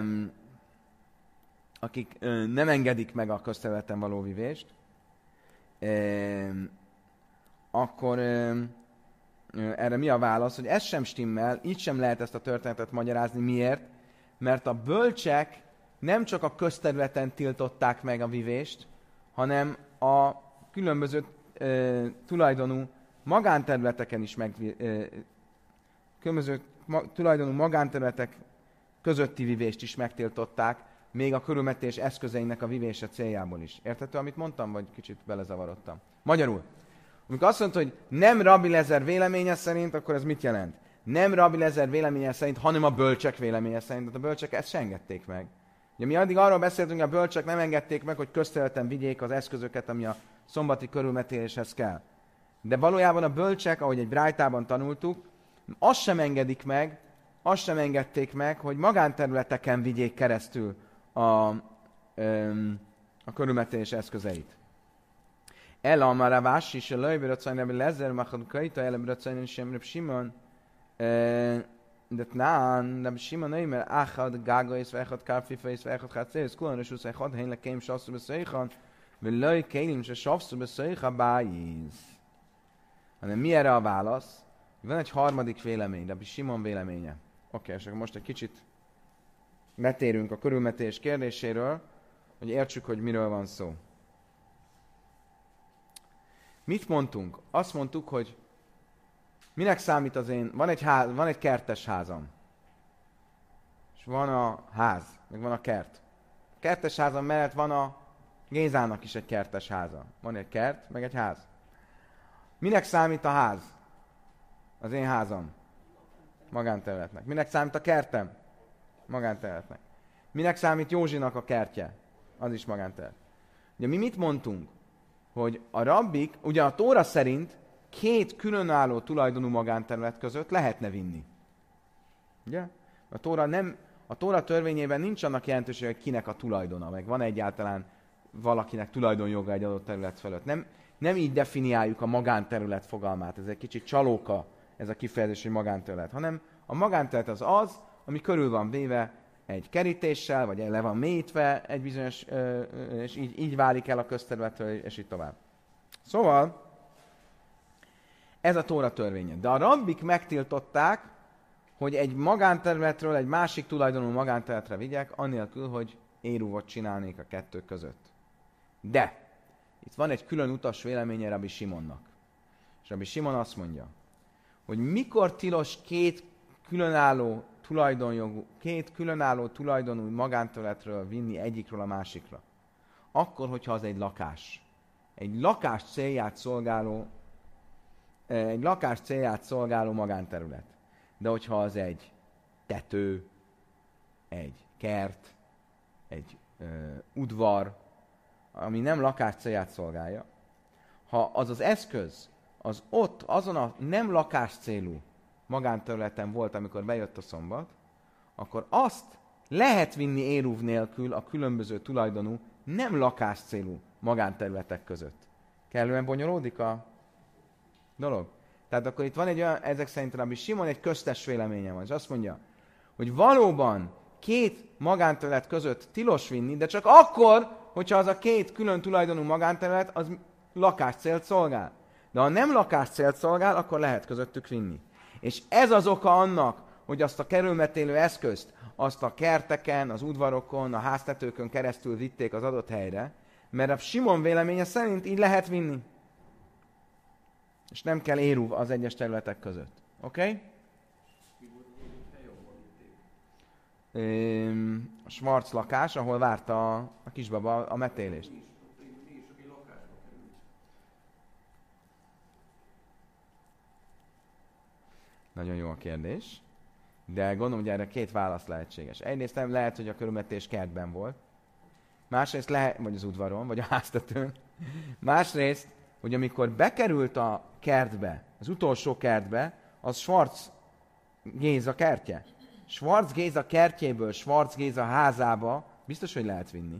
akik e, nem engedik meg a közterületen való vivést. E, akkor e, erre mi a válasz? Hogy ez sem stimmel, így sem lehet ezt a történetet magyarázni. Miért? Mert a bölcsek nem csak a közterületen tiltották meg a vivést, hanem a különböző e, tulajdonú magánterületeken is meg, e, különböző ma, tulajdonú magánterületek közötti vivést is megtiltották, még a körülmetés eszközeinek a vivése céljából is. Érthető, amit mondtam, vagy kicsit belezavarodtam? Magyarul, amikor azt mondta, hogy nem Rabbi Lezer véleménye szerint, akkor ez mit jelent? Nem Rabbi Lezer véleménye szerint, hanem a bölcsek véleménye szerint. De a bölcsek ezt se engedték meg. Ugye mi addig arról beszéltünk, hogy a bölcsek nem engedték meg, hogy közterületen vigyék az eszközöket, ami a szombati körülmetéléshez kell. De valójában a bölcsek, ahogy egy brájtában tanultuk, azt sem engedik meg, azt sem engedték meg, hogy magánterületeken vigyék keresztül a, öm, a körülmetélés eszközeit. Ela amar Ravás is a lőjbe racajn Rabbi Lezer, machad kaita elem racajn sem Reb Simon, de tnán Reb Simon öjmer achad gágais, vechad kárfifais, vechad chácész, kulan resúsz, echad hén lekeim sasszú beszéjchan, velőj kélim se sasszú beszéjcha bájíz. Hanem mi erre a válasz? Van egy harmadik vélemény, Rabbi Simon véleménye. Oké, okay, és akkor most egy kicsit betérünk a körülmetés kérdéséről, hogy értsük, hogy miről van szó. Mit mondtunk? Azt mondtuk, hogy minek számít az én... Van egy, ház, van egy kertes házam. És van a ház, meg van a kert. A kertes házam mellett van a Gézának is egy kertes háza. Van egy kert, meg egy ház. Minek számít a ház? Az én házam. Magánterületnek. Minek számít a kertem? Magánterületnek. Minek számít Józsinak a kertje? Az is magánterület. Ugye mi mit mondtunk? Hogy a rabbik, ugye a Tóra szerint két különálló tulajdonú magánterület között lehetne vinni. Ugye? A Tóra, nem, a Tóra törvényében nincs annak jelentősége, hogy kinek a tulajdona, meg van egyáltalán valakinek tulajdonjoga egy adott terület fölött. Nem, nem így definiáljuk a magánterület fogalmát, ez egy kicsit csalóka, ez a kifejezés, hogy magánterület, hanem a magánterület az az, ami körül van véve egy kerítéssel, vagy le van mélyítve egy bizonyos, és így, így válik el a közterületről, és így tovább. Szóval, ez a Tóra törvénye. De a rabbik megtiltották, hogy egy magánterületről egy másik tulajdonú magánterületre vigyek, anélkül, hogy éruvot csinálnék a kettő között. De, itt van egy külön utas véleménye Rabbi Simonnak. És Rabbi Simon azt mondja, hogy mikor tilos két különálló tulajdonjogú, két különálló tulajdonú magánterületről vinni egyikről a másikra. Akkor, hogyha az egy lakás. Egy lakás célját szolgáló, egy lakás célját szolgáló magánterület. De hogyha az egy tető, egy kert, egy ö, udvar, ami nem lakás célját szolgálja, ha az az eszköz, az ott, azon a nem lakás célú magánterületen volt, amikor bejött a szombat, akkor azt lehet vinni éruv nélkül a különböző tulajdonú, nem lakás célú magánterületek között. Kellően bonyolódik a dolog? Tehát akkor itt van egy olyan, ezek szerint Rabbi Simon egy köztes véleménye van, és azt mondja, hogy valóban két magánterület között tilos vinni, de csak akkor, hogyha az a két külön tulajdonú magánterület, az lakáscélt szolgál. De ha nem lakáscélt szolgál, akkor lehet közöttük vinni. És ez az oka annak, hogy azt a kerülmetélő eszközt, azt a kerteken, az udvarokon, a háztetőkön keresztül vitték az adott helyre, mert a Simon véleménye szerint így lehet vinni. És nem kell éruv az egyes területek között. Oké? Okay? A Schwarz lakás, ahol várta a, a kisbaba a metélést. Nagyon jó a kérdés. De gondolom, hogy erre két válasz lehetséges. Egyrészt nem lehet, hogy a körülmetés kertben volt. Másrészt lehet, vagy az udvaron, vagy a háztetőn. Másrészt, hogy amikor bekerült a kertbe, az utolsó kertbe, az Schwarz Géza kertje. Schwarz Géza kertjéből Schwarz Géza házába biztos, hogy lehet vinni.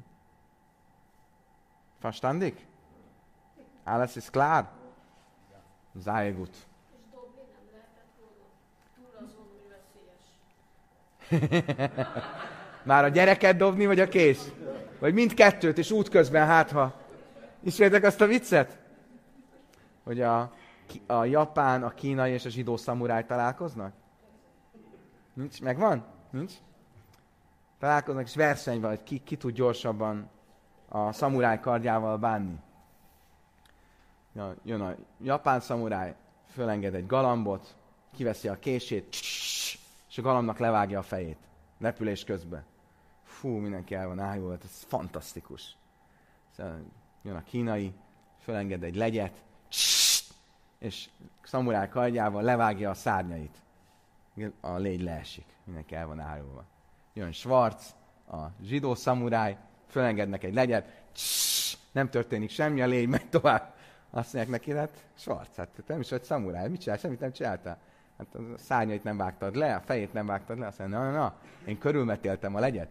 Verstandig? Alles ist klar? Sehr gut. És dobni nem lehetett volna. Túl azon, hogy veszélyes. Már a gyereket dobni, vagy a kész? Vagy mindkettőt, és útközben hátha. Ismertek azt a viccet? Hogy a, a japán, a kínai és a zsidó szamuráj találkoznak? Nincs? Megvan? Nincs? Találkoznak, és verseny van, hogy ki, ki tud gyorsabban a szamuráj kardjával bánni. Ja, jön a japán szamuráj, fölenged egy galambot, kiveszi a kését, és a galambnak levágja a fejét. Repülés közben. Fú, mindenki el van ájulva, ez fantasztikus. Szóval jön a kínai, fölenged egy legyet, és szamuráj kardjával levágja a szárnyait. A légy leesik. Mindenki el van ájulva. Jön Schwarz, a zsidó szamuráj, fölengednek egy legyet, nem történik semmi, a légy megy tovább. Azt mondják neki, hát Schwarz, hát nem is vagy szamuráj, mit csinál? Semmit nem csináltál. Hát a szárnyait nem vágtad le, a fejét nem vágtad le, azt mondja, na, na, na, én körülmetéltem a legyet.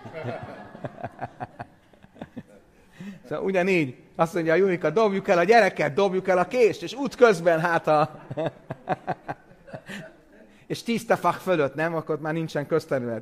Szóval ugyanígy azt mondja a Julika, dobjuk el a gyereket, dobjuk el a kést, és útközben hát a... és tiszta fak fölött, nem? Akkor már nincsen közterület.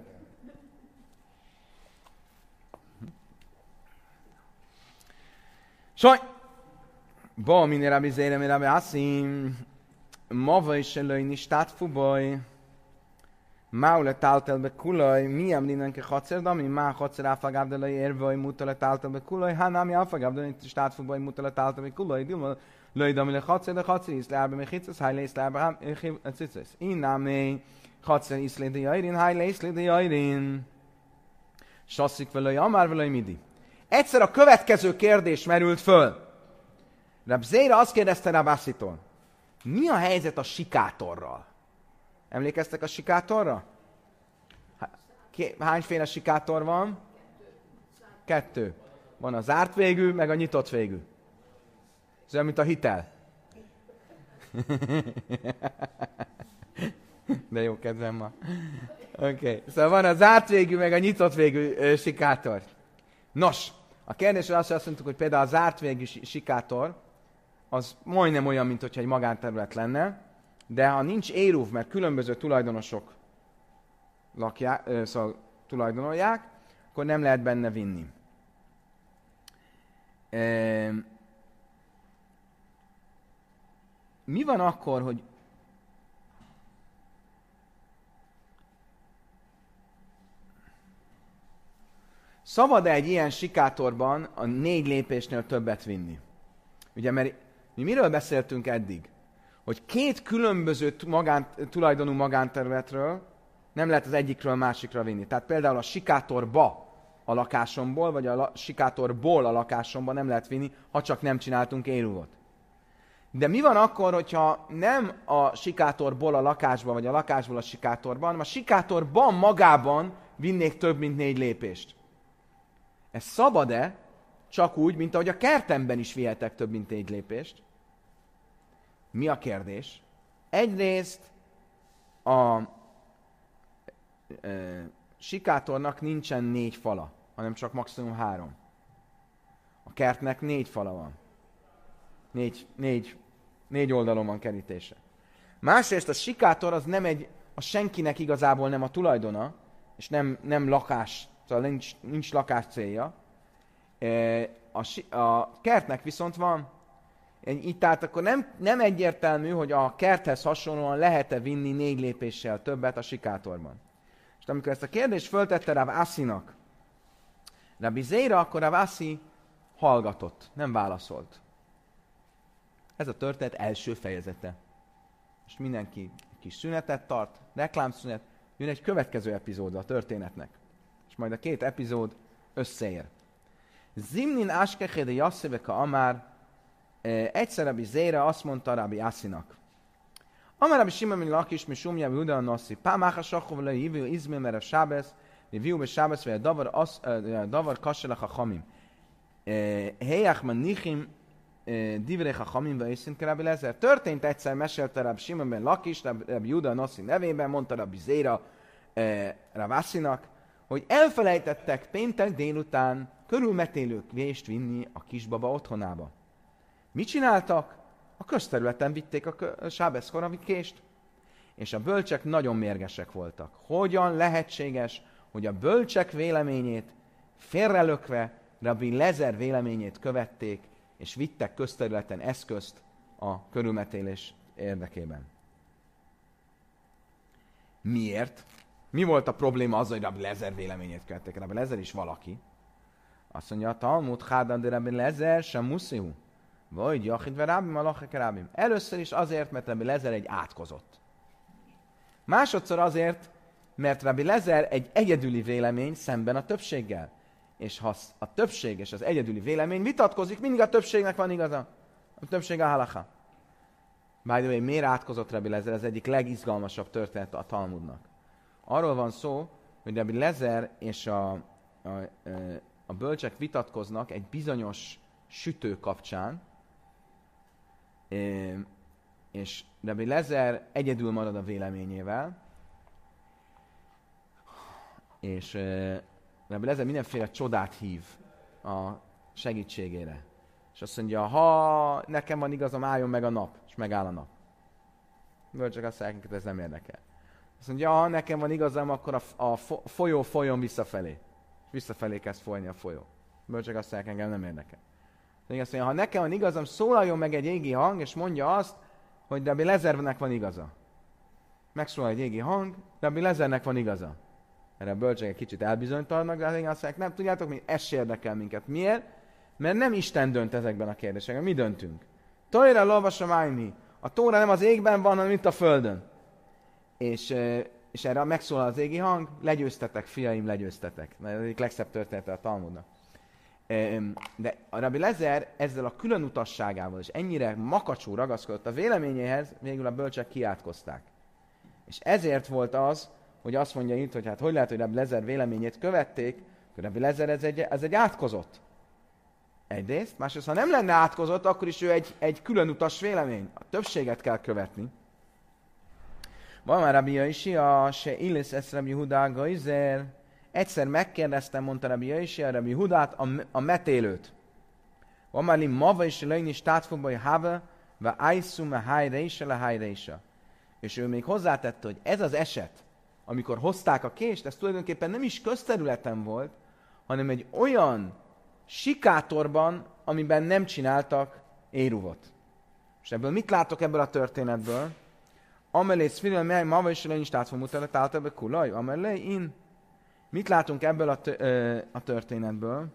Saj! Ba, mini rabbi zére, mi rabbi asszim, mava is előjni státfubaj, Maule táltel be kulaj, mi említenke hacerdami, má hacer áfagábdelai érvai mutale táltel be kulaj, hát nem áfagábdelai státfubaj mutale táltel be kulaj, dilma löjdami le hacer, de hacer iszlárbe, mi hitzesz, hájle iszlárbe, hitzesz. Innámé, hacer iszlé de jajrin, hájle iszlé de jajrin. Sasszik velőj, amár velőj midi. Egyszer a következő kérdés merült föl. Reb Zéra azt kérdezte Reb Asszitól, mi a helyzet a sikátorral? Emlékeztek a sikátorra? Hányféle sikátor van? Kettő. Van a zárt végű, meg a nyitott végű. Ez olyan, mint a hitel. De jó kedvem ma. Oké. Okay. Szóval van a zárt végű, meg a nyitott végű ö, sikátor. Nos, a kérdésre azt mondtuk, hogy például a zárt végű sikátor, az majdnem olyan, mint hogyha egy magánterület lenne, de ha nincs éruv, mert különböző tulajdonosok lakják, ö, szóval tulajdonolják, akkor nem lehet benne vinni. E, mi van akkor, hogy szabad-e egy ilyen sikátorban a négy lépésnél többet vinni? Ugye, mert mi miről beszéltünk eddig? Hogy két különböző magán, tulajdonú magánterületről nem lehet az egyikről a másikra vinni. Tehát például a sikátorba a lakásomból, vagy a la, sikátorból a lakásomba nem lehet vinni, ha csak nem csináltunk éruvot. De mi van akkor, hogyha nem a sikátorból a lakásba, vagy a lakásból a sikátorban, hanem a sikátorban magában vinnék több, mint négy lépést? Ez szabad-e? Csak úgy, mint ahogy a kertemben is vihetek több, mint négy lépést. Mi a kérdés? Egyrészt a e, sikátornak nincsen négy fala, hanem csak maximum három. A kertnek négy fala van. Négy, négy, négy oldalon van kerítése. Másrészt a sikátor az nem egy, a senkinek igazából nem a tulajdona, és nem, nem lakás, szóval nincs, nincs lakás célja. E, a, a kertnek viszont van, Itt tehát akkor nem, nem egyértelmű, hogy a kerthez hasonlóan lehet-e vinni négy lépéssel többet a sikátorban. És amikor ezt a kérdést föltette Rav Asinak Rabbi Zéra, akkor Rav Asi hallgatott, nem válaszolt. Ez a történet első fejezete. Most mindenki kis szünetet tart, reklámszünet, jön egy következő epizód a történetnek. És majd a két epizód összeér. Zimnin Askechede Yasszeveka Amár, egyszer Rabbi Zéra azt mondta Rabbi Asinak. Amár Rabbi Simon ben Lakis, mi Sumja, mi Uda Nossi, pá máchasachov le hívő izmé mere sábesz, mi viú be sábesz, vagy a davar kasselach a chamim. Helyach man nichim divrei chachamim ve iszint Rabbi Lezer. Történt egyszer, mesélte Rabbi Simon ben Lakis, Rabbi Uda Nossi nevében, mondta Rabbi Zéra Rabbi Asinak, hogy elfelejtettek péntek délután körülmetélők vést vinni a kisbaba otthonába. Mit csináltak? A közterületen vitték a sábeszkor a kést. És a bölcsek nagyon mérgesek voltak. Hogyan lehetséges, hogy a bölcsek véleményét félrelökve Rabbi Lezer véleményét követték, és vittek közterületen eszközt a körülmetélés érdekében? Miért? Mi volt a probléma azzal, hogy Rabbi Lezer véleményét követték? Rabbi Lezer is valaki. Azt mondja, a Talmud, Hádán de Rabbi Lezer sem muszihu. Vagy Jachid ve Rábim, Alachek Rábim. Először is azért, mert Rabbi Lezer egy átkozott. Másodszor azért, mert Rabbi Lezer egy egyedüli vélemény szemben a többséggel. És ha a többség és az egyedüli vélemény vitatkozik, mindig a többségnek van igaza. A többség a halacha. By the way, miért átkozott Rabbi Lezer? Ez egyik legizgalmasabb történet a Talmudnak. Arról van szó, hogy Rabbi Lezer és a, a, a bölcsek vitatkoznak egy bizonyos sütő kapcsán, és Rabbi Lezer egyedül marad a véleményével, és Rabbi Lezer mindenféle csodát hív a segítségére. És azt mondja, ha nekem van igazam, álljon meg a nap, és megáll a nap. Bölcsek azt mondják, hogy ez nem érdekel. Azt mondja, ha nekem van igazam, akkor a, a folyó folyjon visszafelé. És visszafelé kezd folyni a folyó. Bölcsek azt mondják, engem nem érdekel. Azt mondja, ha nekem van igazam, szólaljon meg egy égi hang, és mondja azt, hogy Rabbi Lezernek van igaza. Megszólal egy égi hang, Rabbi Lezernek van igaza. Erre a bölcsek egy kicsit elbizonytalannak, de azért azt mondják, nem tudjátok, mi ez se érdekel minket. Miért? Mert nem Isten dönt ezekben a kérdésekben, mi döntünk. Tojra lolvasom ájmi. A tóra nem az égben van, hanem itt a földön. És, és erre megszólal az égi hang, legyőztetek, fiaim, legyőztetek. Ez egyik legszebb története a Talmudnak. De a Rabbi Lezer ezzel a külön utasságával és ennyire makacsú ragaszkodott a véleményéhez, végül a bölcsek kiátkozták. És ezért volt az, hogy azt mondja itt, hogy hát hogy lehet, hogy Rabbi Lezer véleményét követték, hogy Rabbi Lezer ez egy, ez egy átkozott. Egyrészt, másrészt, ha nem lenne átkozott, akkor is ő egy, egy külön utas vélemény. A többséget kell követni. Van már Rabbi Jaisi, a se illis esz Rabbi Hudá Gaizer. Egyszer megkérdeztem, mondta Rabbi Jaisi, a Rabbi Hudát, a, a metélőt. Van már lim mava is leini státfogbai hava, va ájszum a hájreisa le hájreisa. És ő még hozzátette, hogy ez az eset, amikor hozták a kést, ez tulajdonképpen nem is közterületen volt, hanem egy olyan sikátorban, amiben nem csináltak éruvot. És ebből mit látok ebből a történetből? Amelé szfilel mely mava is leini státfogbai mutatát általában kulaj, amelé in. Mit látunk ebből a, t- ö, a történetből?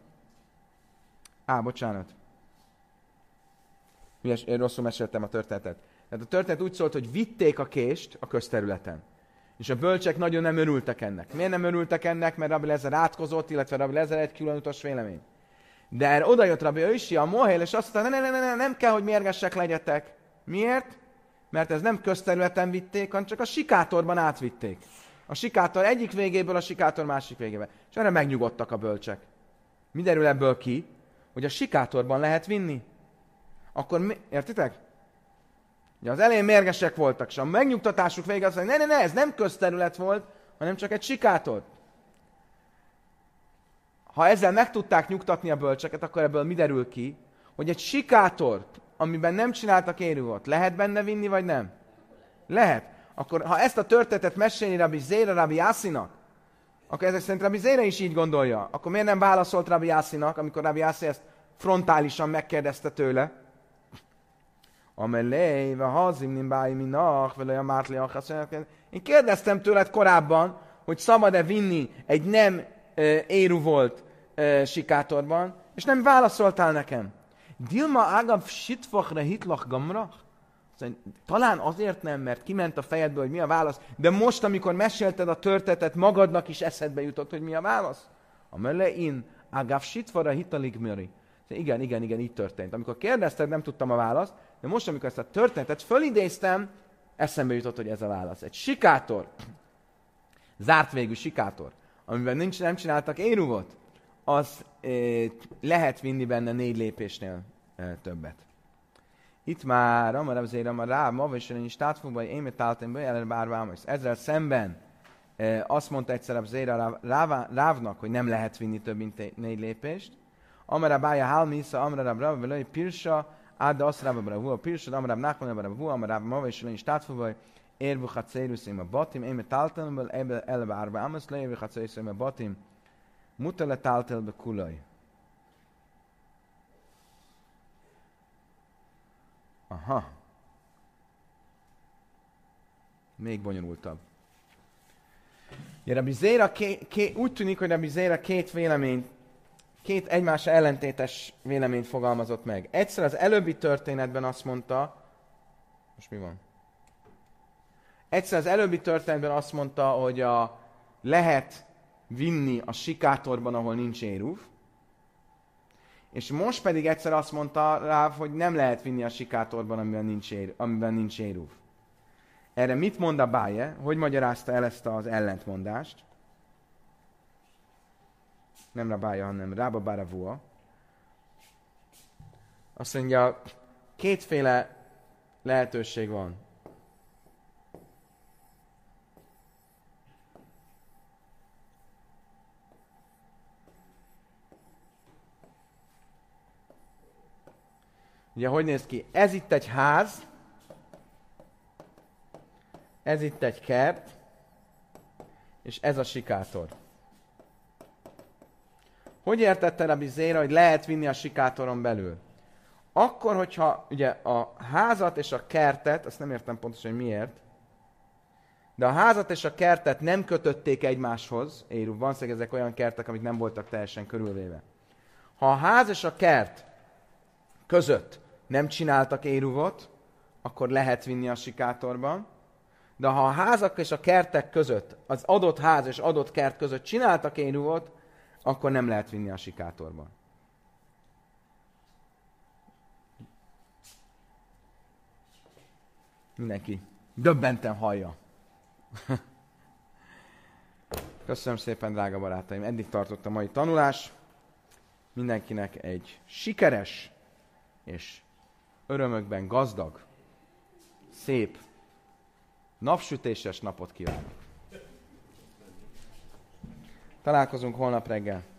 Á, bocsánat. Hülyes, én rosszul meséltem a történetet. Tehát a történet úgy szólt, hogy vitték a kést a közterületen. És a bölcsek nagyon nem örültek ennek. Miért nem örültek ennek? Mert Rabbi Lezer átkozott, illetve Rabbi Lezer egy külön utas vélemény. De erre oda jött Rabbi Jaisi, a Mohél, és azt mondta, ne, ne, ne, ne, nem kell, hogy mérgesek legyetek. Miért? Mert ez nem közterületen vitték, hanem csak a sikátorban átvitték. A sikátor egyik végéből a sikátor másik végébe. És erre megnyugodtak a bölcsek. Mi derül ebből ki? Hogy a sikátorban lehet vinni. Akkor mi... Értitek? Ugye az elején mérgesek voltak, és a megnyugtatásuk vége azt mondja, ne, ne, ne, ez nem közterület volt, hanem csak egy sikátor. Ha ezzel meg tudták nyugtatni a bölcseket, akkor ebből mi derül ki? Hogy egy sikátort, amiben nem csináltak éruvot, lehet benne vinni, vagy nem? Lehet. Akkor ha ezt a történetet mesélni Rabbi Zéra, Rabbi Asinak, akkor ezek szerint Rabbi Zéra is így gondolja. Akkor miért nem válaszolt Rabbi Asinak, amikor Rabbi Asi ezt frontálisan megkérdezte tőle? Amelé, ve hazim nimbái minach, vele a mátli achaszenek. Én kérdeztem tőled korábban, hogy szabad-e vinni egy nem e, éru volt e, sikátorban, és nem válaszoltál nekem. Dilma ágav sitvachra hitlach gamrach? Talán azért nem, mert kiment a fejedből, hogy mi a válasz, de most, amikor mesélted a történetet, magadnak is eszedbe jutott, hogy mi a válasz? Amelé in ágav sitvachra hitalig möri. Igen, igen, igen, így történt. Amikor kérdezted, nem tudtam a választ, de most, amikor ezt a történetet fölidéztem, eszembe jutott, hogy ez a válasz. Egy sikátor, zárt végű sikátor, amiben nincs, nem csináltak érugot, az e, lehet vinni benne négy lépésnél e, többet. Itt már, amar azért, amar rá, ma vagy is tátfogva, én metáltam be, előbb árvám, ezzel szemben e, azt mondta egyszer azért a Rávnak, hogy nem lehet vinni több mint négy lépést. Amara bája hálmisza, amara rabra, velői pirsa, áda azt rába bravú, a pirsa, amara nachman bravú, amara ma vagy is tátfogva, érvuchat széruszém a batim, én metáltam, előbb árvám, azt leérvuchat széruszém a batim, mutele táltel be kulaj. Aha. Még bonyolultabb. Ja, Rabbi Zéra ké, ké, úgy tűnik, hogy Rabbi Zéra két véleményt, két egymásra ellentétes véleményt fogalmazott meg. Egyszer az előbbi történetben azt mondta, most mi van? Egyszer az előbbi történetben azt mondta, hogy a, lehet vinni a sikátorban, ahol nincs érúv, és most pedig egyszer azt mondta rá, hogy nem lehet vinni a sikátorban, amiben nincs, ér, amiben nincs érúv. Erre mit mond a Báje? Hogy magyarázta el ezt az ellentmondást? Nem Rabája, hanem Rába Baravua. Azt mondja, kétféle lehetőség van. Ugye, hogy néz ki? Ez itt egy ház, ez itt egy kert, és ez a sikátor. Hogy értette Rabbi Zéra, hogy lehet vinni a sikátoron belül? Akkor, hogyha ugye a házat és a kertet, azt nem értem pontosan, hogy miért, de a házat és a kertet nem kötötték egymáshoz, érú, van szeg ezek olyan kertek, amik nem voltak teljesen körülvéve. Ha a ház és a kert között nem csináltak éruvot, akkor lehet vinni a sikátorban, de ha a házak és a kertek között, az adott ház és adott kert között csináltak éruvot, akkor nem lehet vinni a sikátorban. Mindenki döbbenten hallja. Köszönöm szépen, drága barátaim. Eddig tartott a mai tanulás. Mindenkinek egy sikeres és örömökben gazdag, szép, napsütéses napot kívánok. Találkozunk holnap reggel.